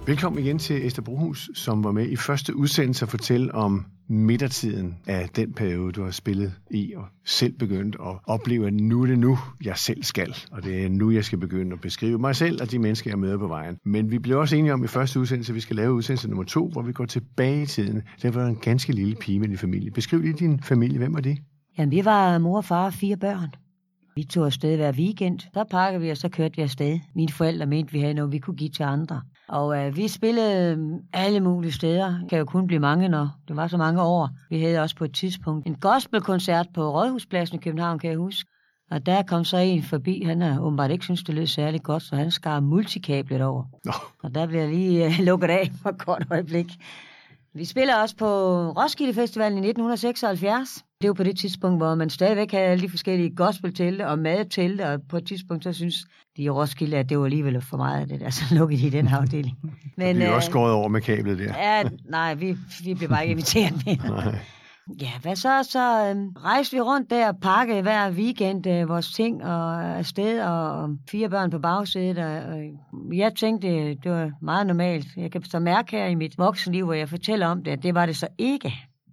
Velkommen igen til Esther Brohus, som var med i første udsendelse at fortælle om midtertiden af den periode, du har spillet i og selv begyndt at opleve, at nu er det nu, jeg selv skal. Og det er nu, jeg skal begynde at beskrive mig selv og de mennesker, jeg møder på vejen. Men vi blev også enige om i første udsendelse, at vi skal lave udsendelse nummer 2, hvor vi går tilbage i tiden. Det var en ganske lille pige med din familie. Beskriv lige din familie. Hvem var det? Jamen, vi var mor og far og 4 børn. Vi tog afsted hver weekend. Så pakkede vi, og så kørte vi afsted. Mine forældre mente, vi havde noget, vi kunne give til andre. Og vi spillede alle mulige steder. Det kan jo kun blive mange, når det var så mange år. Vi havde også på et tidspunkt en gospelkoncert på Rådhuspladsen i København, kan jeg huske. Og der kom så en forbi. Han har åbenbart ikke syntes, det lød særlig godt, så han skar multikablet over. Og der blev jeg lige lukket af for et kort øjeblik. Vi spiller også på Roskilde Festivalen i 1976. Det var på det tidspunkt, hvor man stadigvæk havde alle de forskellige gospeltelte og madtelte, og på et tidspunkt så synes de i Roskilde, at det var alligevel for meget af det der, så lukkede de i den afdeling. Men det blev også skåret over med kablet der. Ja, nej, vi blev bare ikke inviteret mere. Ja, hvad så? Så rejste vi rundt der og pakkede hver weekend vores ting og afsted, og 4 børn på bagsædet. Og jeg tænkte, det var meget normalt. Jeg kan så mærke her i mit voksenliv, hvor jeg fortæller om det, at det var det så ikke.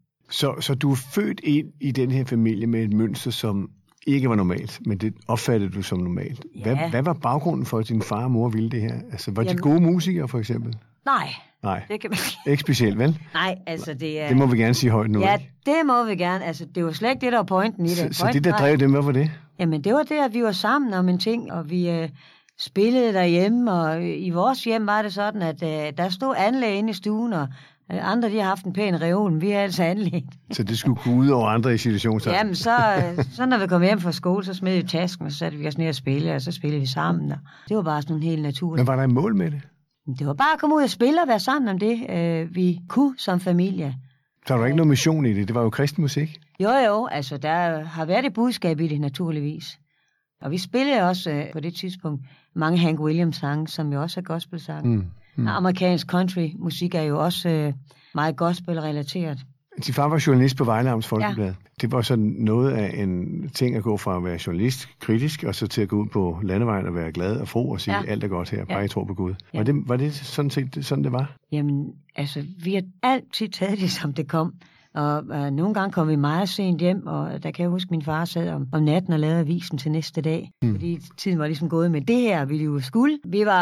Så du er født ind i den her familie med et mønster, som ikke var normalt, men det opfattede du som normalt. Ja. Hvad var baggrunden for, at din far og mor ville det her? Altså, var de gode musikere, for eksempel? Nej, det kan man ikke specielt, vel? Nej, altså det er... Det må vi gerne sige højt nu, Ja, ikke? det må vi gerne. Altså, det var slet ikke det, der var pointen i det. Så det, der drev dem, hvad var det? Jamen, det var det, at vi var sammen om en ting, og vi spillede derhjemme, og i vores hjem var det sådan, at der stod anlæg inde i stuen, og andre, de har haft en pæn reol, vi har altså anlæg. Så det skulle gå ud over andre i situationstegn? Jamen, så når vi kom hjem fra skole, så smed vi tasken, og så satte vi os ned og spille, og så spillede vi sammen. Og det var bare sådan helt naturligt. Men var der et mål med det? Det var bare at komme ud og spille og være sammen om det, vi kunne som familie. Så var der ikke nogen mission i det? Det var jo kristen musik? Jo, altså der har været et budskab i det, naturligvis. Og vi spillede også på det tidspunkt mange Hank Williams-sange, som jo også er gospel-sange. Amerikansk country-musik er jo også meget gospel-relateret. Din far var journalist på Vejle Amts Folkeblad. Ja. Det var sådan noget af en ting at gå fra at være journalist, kritisk, og så til at gå ud på landevejen og være glad og fro og sige, alt er godt her, bare jeg tror på Gud. Ja. Var det sådan set sådan, det var? Jamen, altså, vi har altid taget det, som det kom. Og nogle gange kom vi meget sent hjem, og der kan jeg huske, at min far sad om natten og lavede avisen til næste dag. Fordi tiden var ligesom gået med det her, vi jo skulle.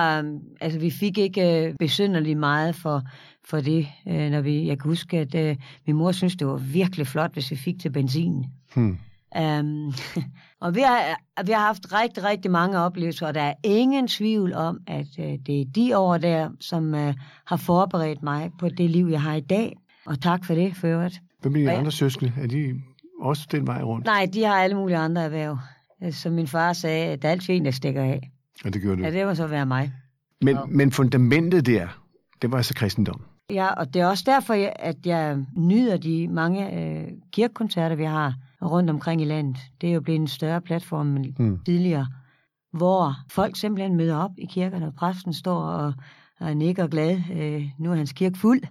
Vi fik ikke besynderligt meget for det, jeg kan huske, at min mor synes det var virkelig flot, hvis vi fik til benzin. Og vi har haft rigtig, rigtig mange oplevelser, og der er ingen tvivl om, at det er de år der, som har forberedt mig på det liv, jeg har i dag. Og tak for det, for øvrigt. Hvem bliver de andre søskende? Er de også den vej rundt? Nej, de har alle mulige andre erhverv. Som min far sagde, at der er altid en, der stikker af. Og det gjorde du? Ja, det må så være mig. Men fundamentet der, det var altså kristendom? Ja, og det er også derfor, at jeg nyder de mange kirkekoncerter, vi har rundt omkring i landet. Det er jo blevet en større platform end tidligere, hvor folk simpelthen møder op i kirkerne, og præsten står og nikker glad. Nu er hans kirke fuld.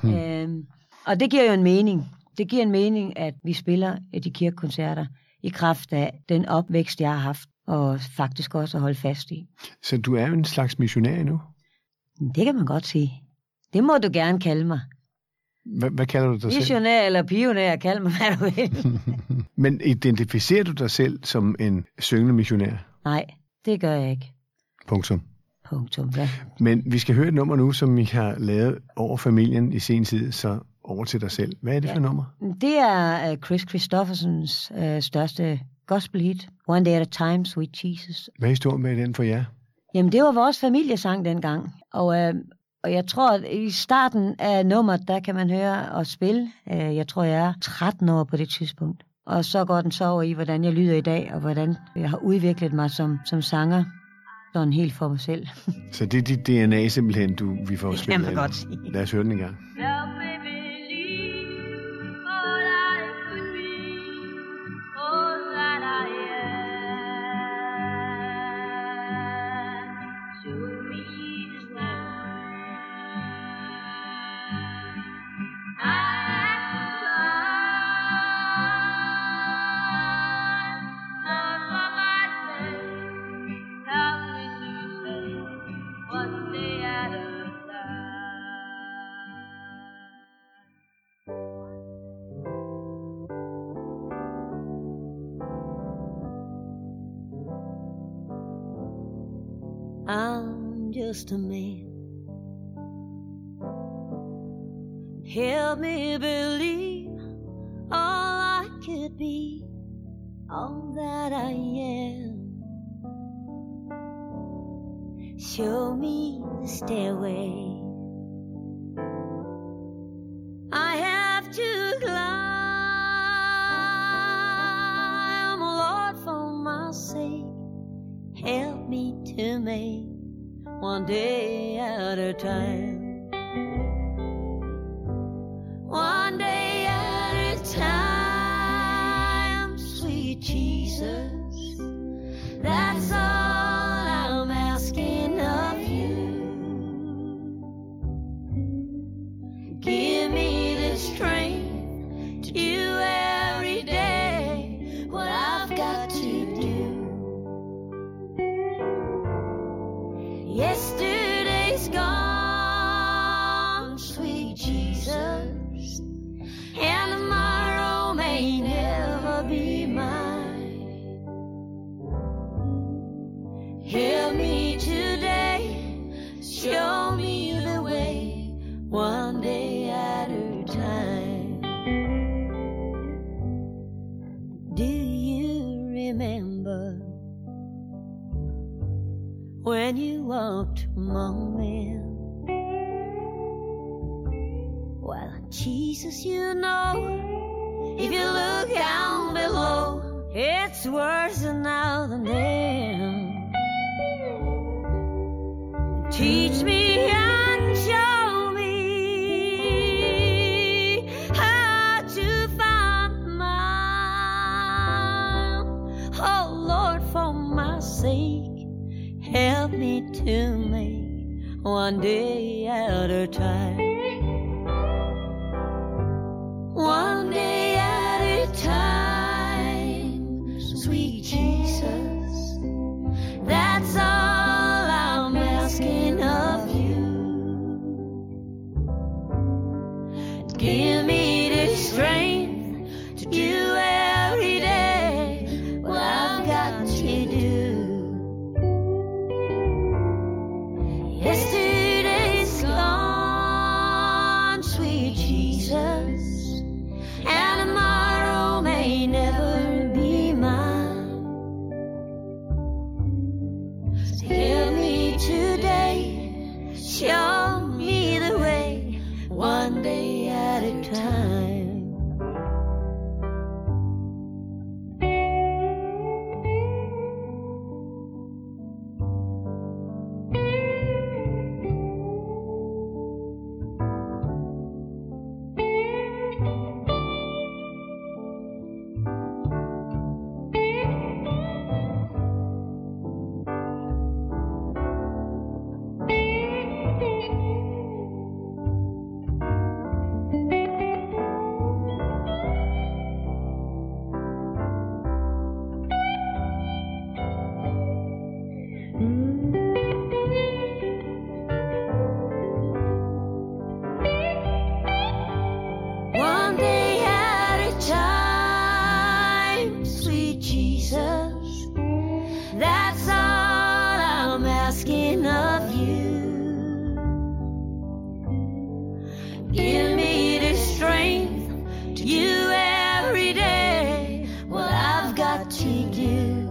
Og det giver jo en mening. Det giver en mening, at vi spiller de kirkekoncerter i kraft af den opvækst, jeg har haft, og faktisk også at holde fast i. Så du er jo en slags missionær nu? Det kan man godt sige. Det må du gerne kalde mig. Hvad kalder du dig selv? Missionær eller pioner, kald mig, hvad du vil. Men identificerer du dig selv som en syngende missionær? Nej, det gør jeg ikke. Punktum. Ja. Men vi skal høre et nummer nu, som I har lavet over familien i sen tid, så over til dig selv. Hvad er det for nummer? Det er Chris Christoffersons største gospelhit, One Day at a Time, Sweet Jesus. Hvad er historien med den for jer? Jamen, det var vores familiesang dengang, og jeg tror, at i starten af nummeret, der kan man høre og spille. Jeg tror, jeg er 13 år på det tidspunkt. Og så går den så over i, hvordan jeg lyder i dag, og hvordan jeg har udviklet mig som sanger. Sådan helt for mig selv. Så det er dit DNA simpelthen, vi får spillet? Det kan man godt sige. Lad os høre den en gang. One day at a time. just a man. Help me believe all I could be, all that I am. Show me the stairway I have to climb, Lord, for my sake. Help me to make one day at a time. One day at a time, sweet Jesus. That's all I'm asking of you. Give me the strength to do every day what I've got to do. Yesterday's gone, sweet Jesus, and tomorrow may never be mine. Help me today, show me the way, one day at a time. Do you remember when you walked among men? Well, Jesus, you know, if you look down below, it's worse now than then. Teach me and show me how to find mine. Oh Lord, for my sake, help me to make one day at a time. One day at a time, sweet Jesus. That's all I'm asking of you. Give me the strength to do every day what I've got to do. Yesterday's gone, sweet Jesus, and tomorrow may never be mine. So help me today, show me the way, one day at a time. One day at a time, sweet Jesus. That's all I'm asking of you. Give me the strength to do every day what I've got to do.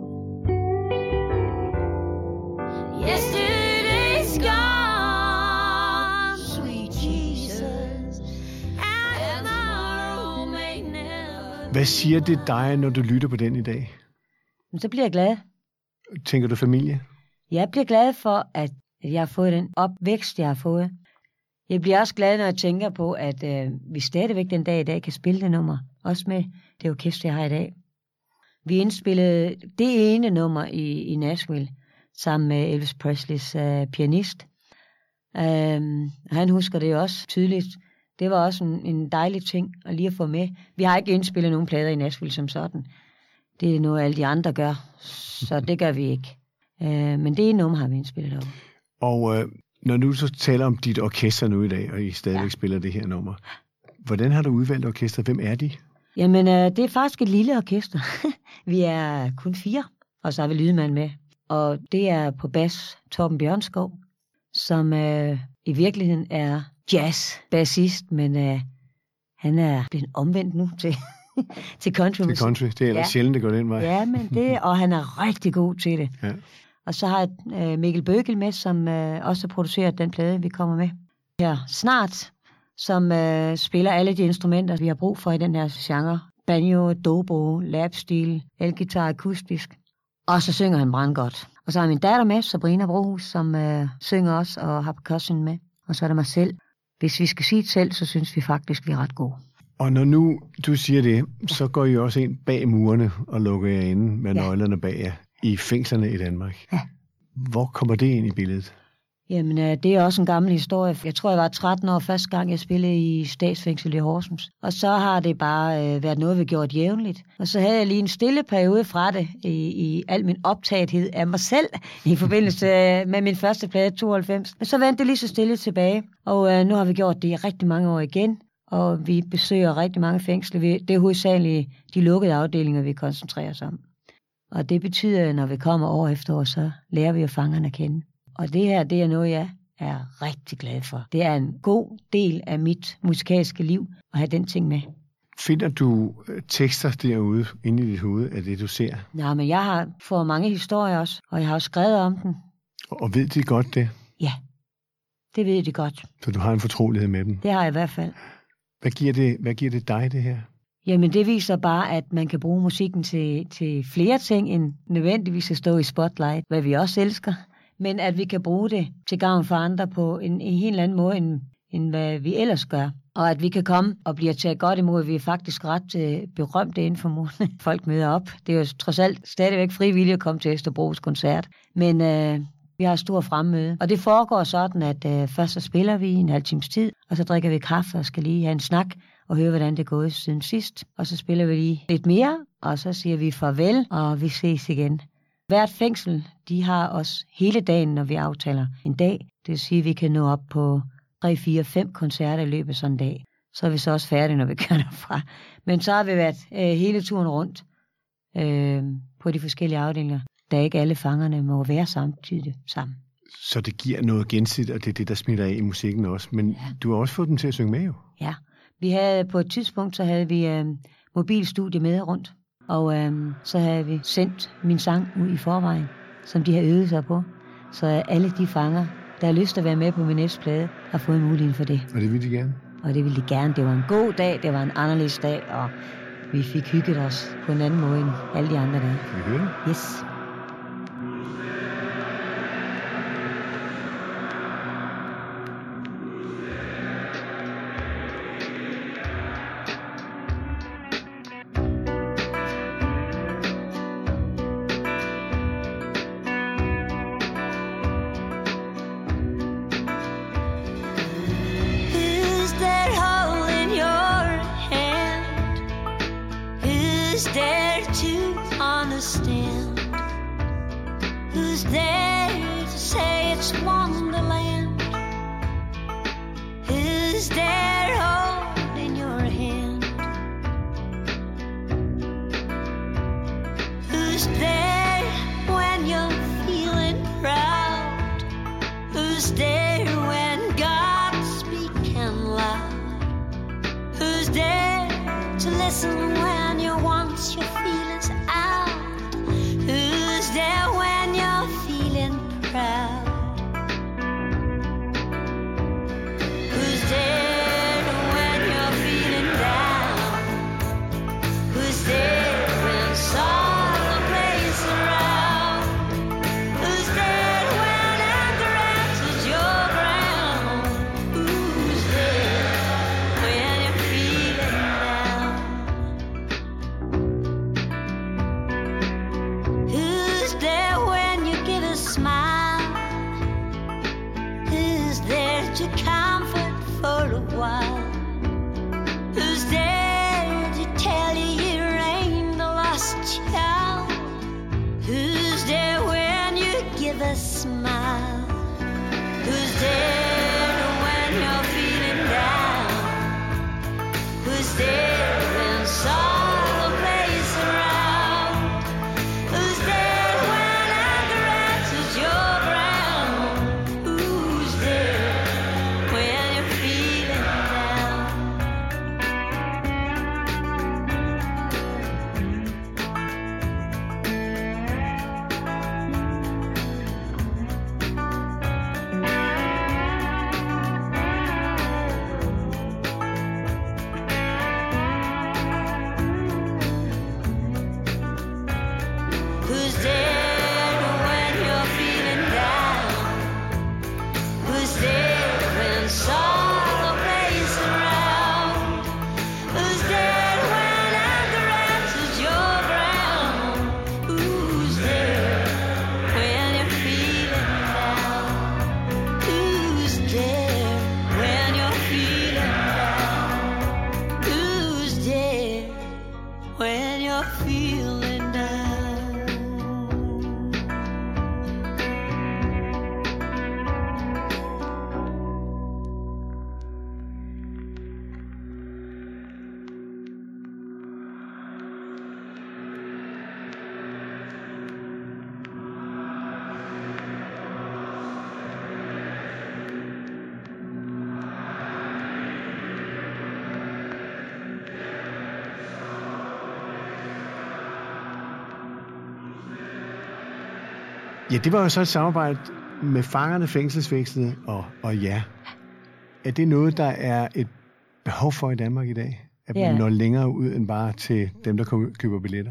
Yesterday's gone, sweet Jesus, and tomorrow may never. Hvad siger det dig, når du lytter på den i dag? Så bliver jeg glad. Tænker du familie? Jeg bliver glad for, at jeg har fået den opvækst, jeg har fået. Jeg bliver også glad, når jeg tænker på, at vi stadigvæk den dag i dag kan spille det nummer. Også med det orkester, jeg har i dag. Vi indspillede det ene nummer i Nashville, sammen med Elvis Presleys pianist. Han husker det også tydeligt. Det var også en dejlig ting at lige at få med. Vi har ikke indspillet nogen plader i Nashville som sådan. Det er noget, alle de andre gør, så det gør vi ikke. Men det nummer har vi indspillet over. Og når du så taler om dit orkester nu i dag, og I stadigvæk spiller det her nummer, hvordan har du udvalgt orkester? Hvem er de? Jamen, det er faktisk et lille orkester. Vi er kun 4, og så har vi lydmand med. Og det er på bas Torben Bjørnskov, som i virkeligheden er jazz-bassist, men han er blevet omvendt nu til countrymusik. Til country, det er ellers sjældent, det går den vej. Ja, men og han er rigtig god til det. Ja. Og så har jeg Mikkel Bøgel med, som også producerer den plade, vi kommer med her snart, som spiller alle de instrumenter, vi har brug for i den her genre. Banjo, dobro, lapstil, elgitar, akustisk. Og så synger han brandgodt. Og så har min datter med, Sabrina Brohus, som synger også og har percussion med. Og så er der mig selv. Hvis vi skal sige det selv, så synes vi faktisk, vi er ret gode. Og når nu du siger det, så går I også ind bag murene og lukker jer inde med nøglerne bag jer i fængslerne i Danmark. Ja. Hvor kommer det ind i billedet? Jamen, det er også en gammel historie. Jeg tror, jeg var 13 år første gang, jeg spillede i statsfængsel i Horsens. Og så har det bare været noget, vi gjort jævnligt. Og så havde jeg lige en stille periode fra det i al min optagethed af mig selv i forbindelse med min første plade 92. Men så vendte det lige så stille tilbage. Og nu har vi gjort det i rigtig mange år igen. Og vi besøger rigtig mange fængsler. Det er hovedsageligt de lukkede afdelinger, vi koncentrerer os om. Og det betyder, at når vi kommer år efter år, så lærer vi jo fangerne at kende. Og det her, det er noget, jeg er rigtig glad for. Det er en god del af mit musikalske liv at have den ting med. Finder du tekster derude inde i dit hoved af det, du ser? Nej, men jeg har fået mange historier også, og jeg har også skrevet om den. Og ved de godt det? Ja, det ved de godt. Så du har en fortrolighed med dem? Det har jeg i hvert fald. Hvad giver det dig, det her? Jamen, det viser bare, at man kan bruge musikken til flere ting, end nødvendigvis at stå i spotlight, hvad vi også elsker. Men at vi kan bruge det til gavn for andre på en helt anden måde, end hvad vi ellers gør. Og at vi kan komme og blive taget godt imod, vi er faktisk ret berømte inden for måneden. Folk møder op. Det er jo trods alt stadigvæk frivilligt at komme til Østerbros koncert. Men vi har stor fremmøde. Og det foregår sådan, at først så spiller vi en halv times tid, og så drikker vi kaffe og skal lige have en snak og høre, hvordan det er gået siden sidst. Og så spiller vi lige lidt mere, og så siger vi farvel, og vi ses igen. Hvert fængsel, de har os hele dagen, når vi aftaler en dag. Det vil sige, at vi kan nå op på 3, 4, 5 koncerter i løbet af sådan en dag. Så er vi så også færdige, når vi kører derfra. Men så har vi været hele turen rundt på de forskellige afdelinger, da ikke alle fangerne må være samtidig sammen. Så det giver noget gensidigt, og det er det, der smitter af i musikken også. Men du har også fået dem til at synge med jo. Ja, vi havde på et tidspunkt, så havde vi mobilstudie med rundt. Og så havde vi sendt min sang ud i forvejen, som de har øvet sig på. Så alle de fanger, der har lyst til at være med på min næste plade, har fået muligheden for det. Og det ville de gerne? Og det ville de gerne. Det var en god dag, det var en anderledes dag, og vi fik hygget os på en anden måde end alle de andre dage. Kan vi høre det? Yes. feeling down. Ja, det var jo så et samarbejde med fangerne, fængselsvæsenet og jer. Er det noget, der er et behov for i Danmark i dag? At man når længere ud end bare til dem, der køber billetter?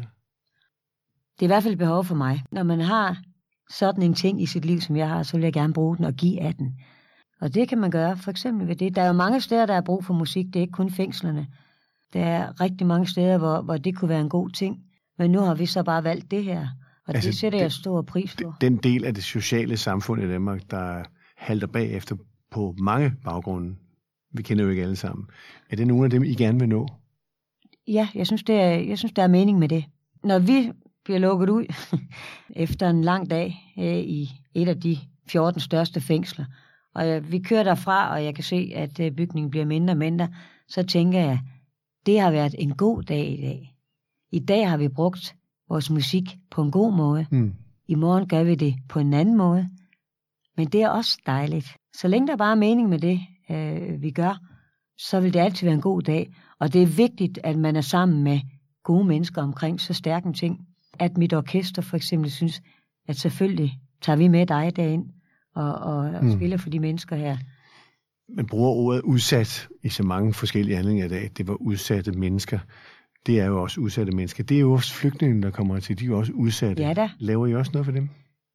Det er i hvert fald et behov for mig. Når man har sådan en ting i sit liv, som jeg har, så vil jeg gerne bruge den og give af den. Og det kan man gøre for eksempel ved det. Der er jo mange steder, der er brug for musik. Det er ikke kun fængslerne. Der er rigtig mange steder, hvor det kunne være en god ting. Men nu har vi så bare valgt det her. Og altså, det sætter jeg stor pris på. Den del af det sociale samfund i Danmark, der halter bagefter på mange baggrunde, vi kender jo ikke alle sammen. Er det nogle af dem, I gerne vil nå? Ja, jeg synes, der er mening med det. Når vi bliver lukket ud efter en lang dag i et af de 14 største fængsler, og vi kører derfra, og jeg kan se, at bygningen bliver mindre og mindre, så tænker jeg, det har været en god dag i dag. I dag har vi brugt vores musik på en god måde. I morgen gør vi det på en anden måde. Men det er også dejligt. Så længe der bare er mening med det, vi gør, så vil det altid være en god dag. Og det er vigtigt, at man er sammen med gode mennesker omkring så stærke ting. At mit orkester for eksempel synes, at selvfølgelig tager vi med dig derind og spiller for de mennesker her. Man bruger ordet udsat i så mange forskellige handlinger i dag. Det var udsatte mennesker. Det er jo også udsatte mennesker. Det er jo også flygtninge, der kommer til. De er jo også udsatte. Ja da. Laver I også noget for dem?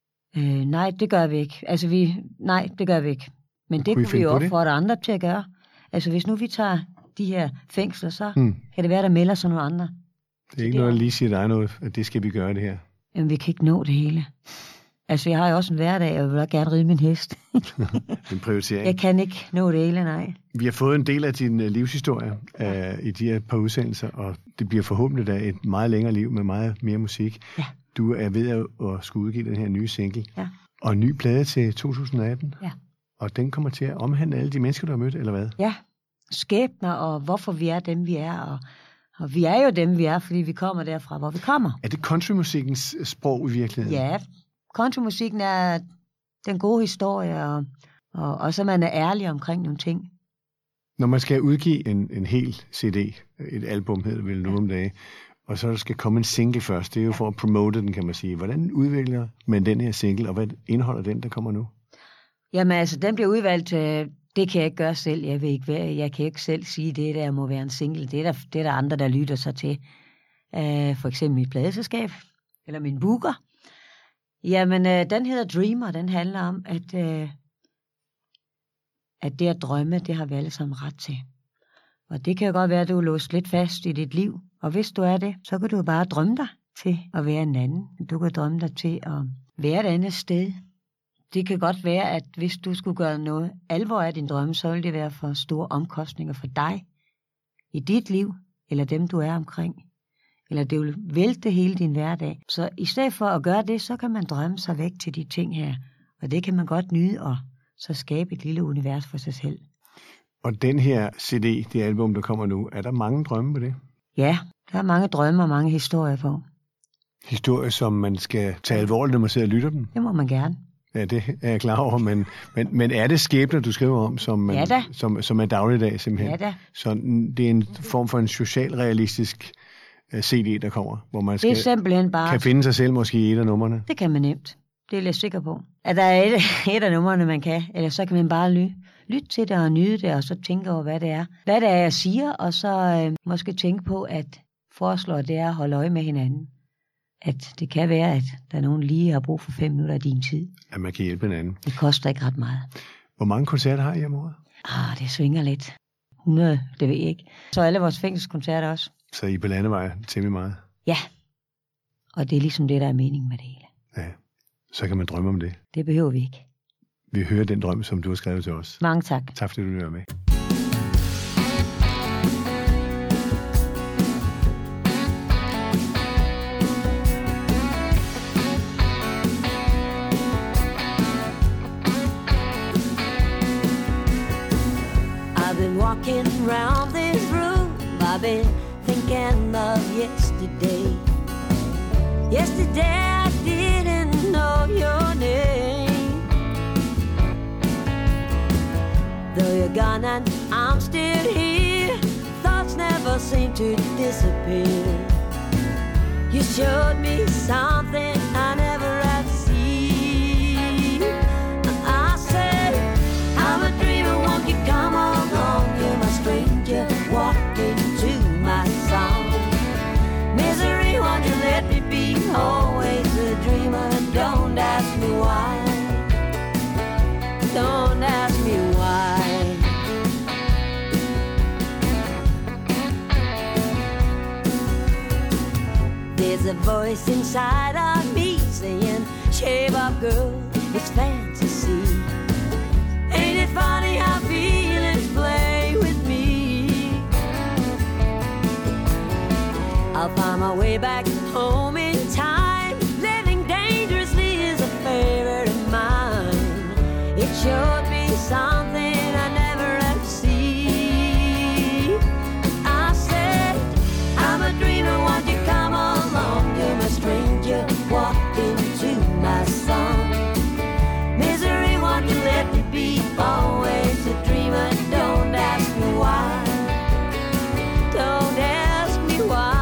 Nej, det gør vi ikke. Nej, det gør vi ikke. Men det kunne vi jo opfordre andre til at gøre. Altså, hvis nu vi tager de her fængsler, så kan det være, der melder sig nogle andre. Det er ikke noget, der lige siger dig noget, at det skal vi gøre det her. Jamen, vi kan ikke nå det hele. Altså, jeg har jo også en hverdag, og jeg vil gerne ride min hest. En prioritering. Jeg kan ikke nå det hele, nej. Vi har fået en del af din livshistorie i de her par udsendelser, og det bliver forhåbentlig da et meget længere liv med meget mere musik. Ja. Du er ved at skulle udgive den her nye single. Ja. Og en ny plade til 2018. Ja. Og den kommer til at omhandle alle de mennesker, du har mødt, eller hvad? Ja. Skæbner, og hvorfor vi er dem, vi er, og vi er jo dem, vi er, fordi vi kommer derfra, hvor vi kommer. Er det countrymusikkens sprog i virkeligheden? Ja, countrymusikken er den gode historie, og så man er ærlig omkring nogle ting. Når man skal udgive en hel CD, et album hedder det vel nu om dagen, og så skal komme en single først, det er jo for at promote den, kan man sige. Hvordan udvikler man den her single, og hvad indeholder den, der kommer nu? Jamen altså, den bliver udvalgt, det kan jeg ikke gøre selv. Jeg kan ikke selv sige, det der må være en single. Det er der andre, der lytter sig til. For eksempel mit pladeselskab, eller min booker. Jamen, den hedder Dreamer, den handler om, at det at drømme, det har vi alle sammen ret til. Og det kan jo godt være, at du er låst lidt fast i dit liv. Og hvis du er det, så kan du bare drømme dig til at være en anden. Du kan drømme dig til at være et andet sted. Det kan godt være, at hvis du skulle gøre noget alvor af din drømme, så vil det være for store omkostninger for dig i dit liv, eller dem du er omkring. Eller det vil vælte hele din hverdag. Så i stedet for at gøre det, så kan man drømme sig væk til de ting her. Og det kan man godt nyde, og så skabe et lille univers for sig selv. Og den her CD, det album, der kommer nu, er der mange drømme på det? Ja, der er mange drømme og mange historier på. Historier, som man skal tage alvorligt, når man sidder og lytter dem? Det må man gerne. Ja, det er jeg klar over, men er det skæbner, du skriver om, som er dagligdag simpelthen? Ja da. Så det er en form for en socialrealistisk CD, der kommer, hvor man kan finde sig selv måske i et af numrene? Det kan man nemt. Det er jeg sikker på. At der er et af numrene, man kan, eller så kan man bare lytte til det og nyde det, og så tænke over, hvad det er. Hvad det er, jeg siger, og så måske tænke på, at foreslår det er at holde øje med hinanden. At det kan være, at der er nogen lige har brug for 5 minutter af din tid. At man kan hjælpe hinanden. Det koster ikke ret meget. Hvor mange koncerter har I om året? Det svinger lidt. 100, det ved jeg ikke. Så alle vores fængselskoncerter også. Så I er på landevej temmelig meget? Ja. Og det er ligesom det, der er meningen med det hele. Ja, så kan man drømme om det. Det behøver vi ikke. Vi hører den drøm, som du har skrevet til os. Mange tak. Tak fordi du vil være med. I've been thinking of yesterday. Yesterday I didn't know your name. Though you're gone and I'm still here, thoughts never seem to disappear. You showed me something I never had seen. I said, I'm a dreamer, won't you come along? You're my stranger, walk into my song. Misery, won't you let me be always a dreamer? Don't ask me why. Don't ask me why. There's a voice inside of me saying, shape up girl, it's fantasy. Ain't it funny how feelings play with me? I'll find my way back home in time. Living dangerously is a favorite of mine. It showed me something I never have seen. I said, I'm a dreamer, won't you come along? You're my stranger, walk into my song. Misery, won't you let me be always a dreamer? Don't ask me why. Don't ask me why.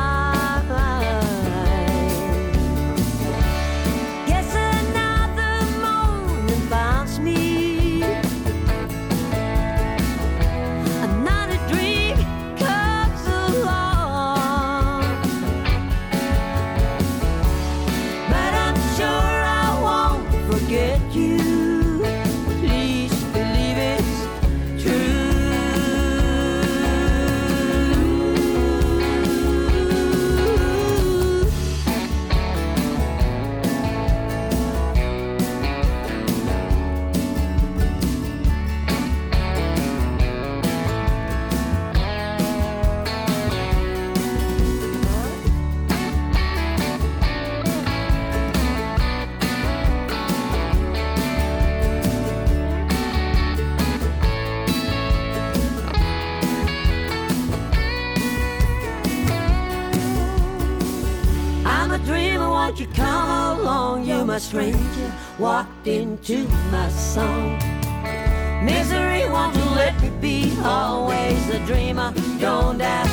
Guess another morning finds me. Another dream comes along. But I'm sure I won't forget you. Please believe it's true. I'm a dreamer, won't you come along? You're my stranger, walked into my song. Misery, won't you let me be always a dreamer? Don't ask